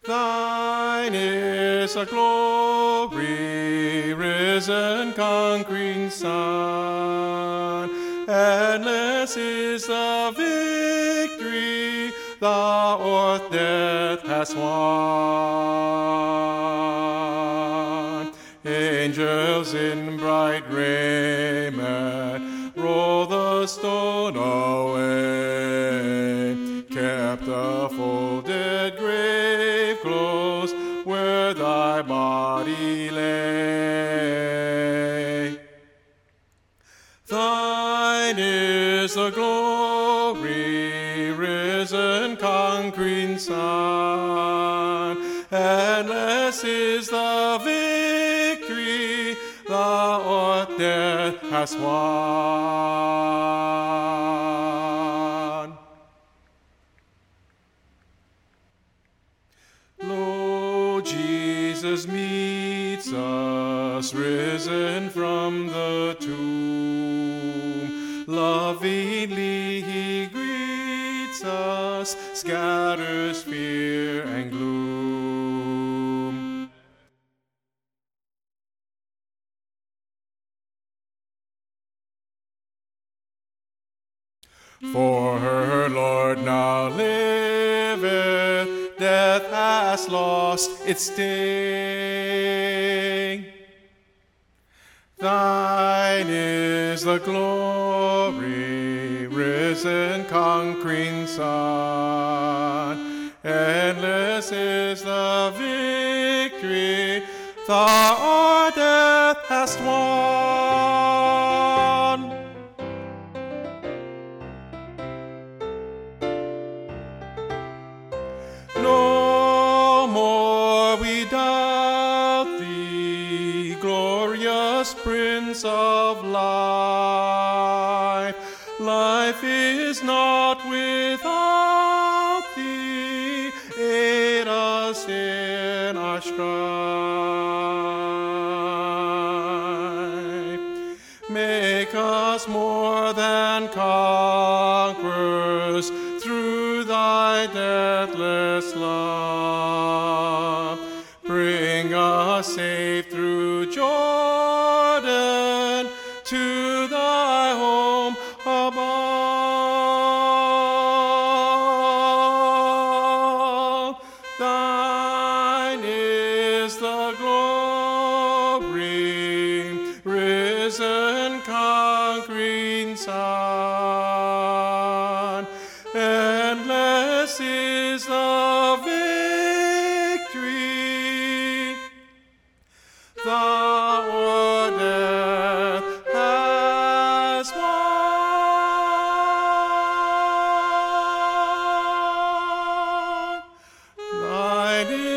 Thine is the glory, risen, conquering Son. Endless is the victory thou o'er death hast won. Angels in bright raiment roll the stone away, kept the folded grave close where thy body lay. Thine is the glory, risen, conquering Son. Endless is the victory thou o'er death hast won. Lo, Jesus meets us, risen from the tomb. Lovingly he greets us, scatters fear and gloom. For her Lord now liveth, death has lost its sting. Thine is the glory, risen, conquering Son. Endless is the victory thou o'er death hast won. No more we doubt thee, glorious Prince of life. Life is not without thee, aid us in our strife. Make us more than conquerors through thy deathless love. Bring us safe through Jordan to thy home above. Thine is the glory, risen, conquering Son. Endless is the victory thou o'er death hast won. Thine